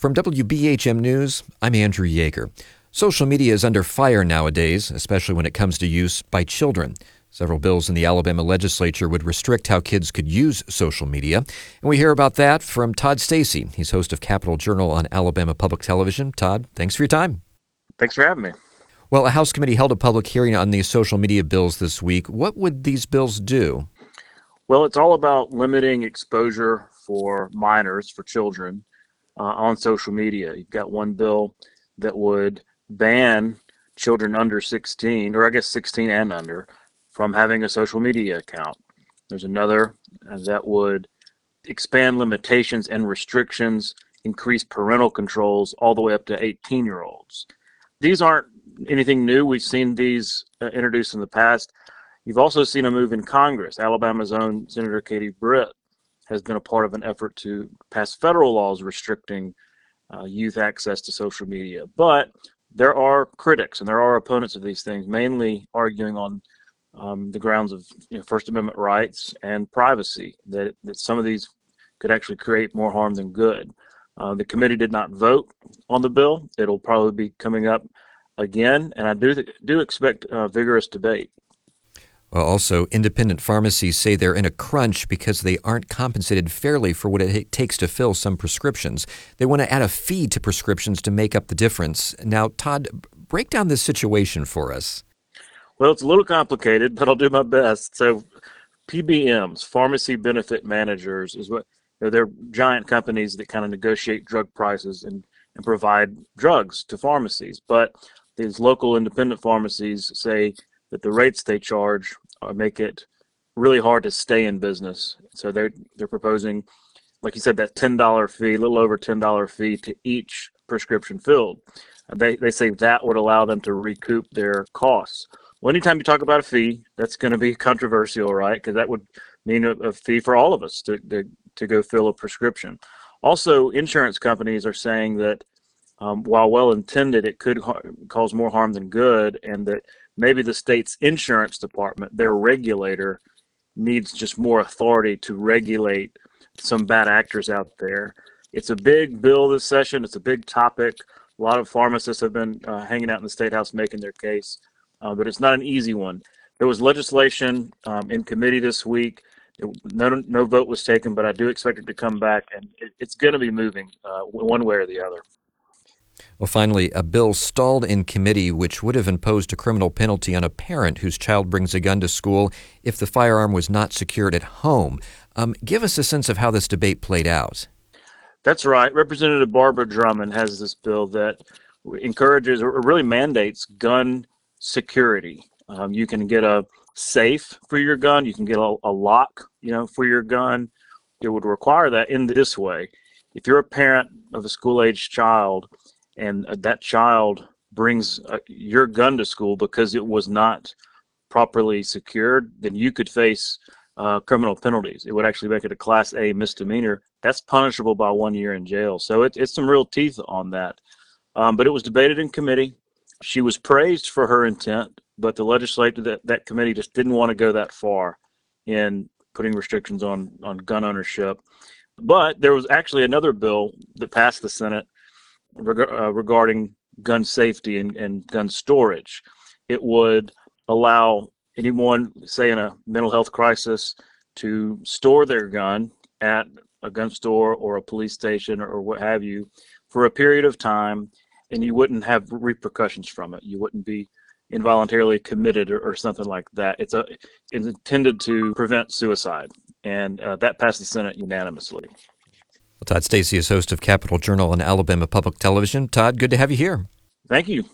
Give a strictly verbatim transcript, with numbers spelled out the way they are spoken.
From W B H M News, I'm Andrew Yeager. Social media is under fire nowadays, especially when it comes to use by children. Several bills in the Alabama legislature would restrict how kids could use social media. And we hear about that from Todd Stacy. He's host of Capitol Journal on Alabama Public Television. Todd, thanks for your time. Thanks for having me. Well, a House committee held a public hearing on these social media bills this week. What would these bills do? Well, it's all about limiting exposure for minors, for children, uh, on social media. You've got one bill that would ban children under sixteen, or I guess sixteen and under, from having a social media account. There's another that would expand limitations and restrictions, increase parental controls all the way up to eighteen-year-olds. These aren't anything new. We've seen these uh, introduced in the past. You've also seen a move in Congress. Alabama's own Senator Katie Britt has been a part of an effort to pass federal laws restricting uh, youth access to social media. But there are critics and there are opponents of these things, mainly arguing on um, the grounds of you know, First Amendment rights and privacy, that, that some of these could actually create more harm than good. Uh, the committee did not vote on the bill. It'll probably be coming up again, and I do th- do expect uh, vigorous debate. Well, also, independent pharmacies say they're in a crunch because they aren't compensated fairly for what it takes to fill some prescriptions. They want to add a fee to prescriptions to make up the difference. Now, Todd, break down this situation for us. Well, it's a little complicated, but I'll do my best. So P B Ms, pharmacy benefit managers, is what you know, they're giant companies that kind of negotiate drug prices and, and provide drugs to pharmacies. But these local independent pharmacies say that the rates they charge uh, make it really hard to stay in business. So they're they're proposing, like you said, that ten dollars fee, a little over ten dollars fee to each prescription filled. Uh, they they say that would allow them to recoup their costs. Well, anytime you talk about a fee, that's going to be controversial, right? Because that would mean a, a fee for all of us to, to to go fill a prescription. Also, insurance companies are saying that um, while well-intended, it could ha- cause more harm than good, and that maybe the state's insurance department, their regulator, needs just more authority to regulate some bad actors out there. It's a big bill this session. It's a big topic. A lot of pharmacists have been uh, hanging out in the State House making their case, uh, but it's not an easy one. There was legislation um, in committee this week. It, no, no vote was taken, but I do expect it to come back, and it, it's going to be moving uh, one way or the other. Well, finally, a bill stalled in committee which would have imposed a criminal penalty on a parent whose child brings a gun to school if the firearm was not secured at home. Um, give us a sense of how this debate played out. That's right. Representative Barbara Drummond has this bill that encourages or really mandates gun security. Um, you can get a safe for your gun. You can get a, a lock, you know, for your gun. It would require that in this way. If you're a parent of a school-aged child and that child brings uh, your gun to school because it was not properly secured, then you could face uh, criminal penalties. It would actually make it a Class A misdemeanor. That's punishable by one year in jail. So it, it's some real teeth on that. Um, but it was debated in committee. She was praised for her intent, but the legislature, that, that committee just didn't want to go that far in putting restrictions on, on gun ownership. But there was actually another bill that passed the Senate reg- uh, regarding gun safety and, and gun storage. It would allow anyone, say in a mental health crisis, to store their gun at a gun store or a police station or what have you for a period of time, and you wouldn't have repercussions from it. You wouldn't be involuntarily committed or, or something like that. It's a it's intended to prevent suicide, and uh, that passed the Senate unanimously. Well, Todd Stacy is host of Capitol Journal on Alabama Public Television. Todd, good to have you here. Thank you.